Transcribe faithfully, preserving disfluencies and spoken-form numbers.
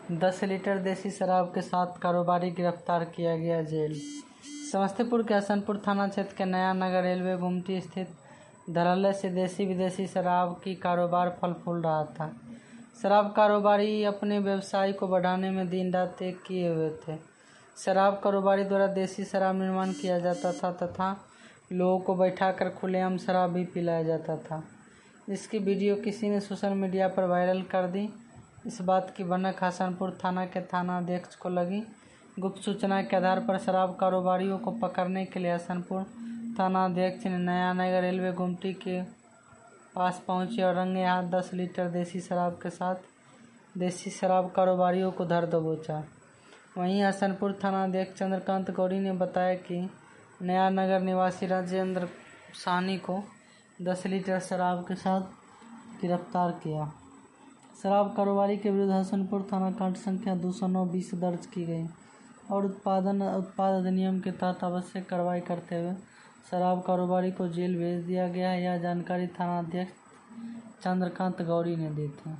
दस लीटर देसी शराब के साथ कारोबारी गिरफ्तार किया गया, जेल। समस्तीपुर के हसनपुर थाना क्षेत्र के नया नगर रेलवे गुमटी स्थित धड़ल्ले से देसी विदेशी शराब की कारोबार फल फूल रहा था। शराब कारोबारी अपने व्यवसाय को बढ़ाने में दिन रात एक किए हुए थे। शराब कारोबारी द्वारा देसी शराब निर्माण किया जाता था तथा लोगों को बैठाकर खुलेआम शराब भी पिलाया जाता था। इसकी वीडियो किसी ने सोशल मीडिया पर वायरल कर दी। इस बात की भनक हसनपुर थाना के थानाध्यक्ष को लगी। गुप्त सूचना के आधार पर शराब कारोबारियों को पकड़ने के लिए हसनपुर थानाध्यक्ष ने नया नगर रेलवे गुमटी के पास पहुंचे और रंगे हाथ दस लीटर देसी शराब के साथ देसी शराब कारोबारियों को धर दबोचा। वहीं हसनपुर थानाध्यक्ष चंद्रकांत गौरी ने बताया कि नया नगर निवासी राजेंद्र साहनी को दस लीटर शराब के साथ गिरफ्तार किया। शराब कारोबारी के विरुद्ध हसनपुर थाना कांड संख्या दो सौ नौ बीस दर्ज की गई और उत्पादन उत्पाद अधिनियम के तहत आवश्यक कार्रवाई करते हुए शराब कारोबारी को जेल भेज दिया गया है। यह जानकारी थानाध्यक्ष चंद्रकांत गौरी ने दी थी।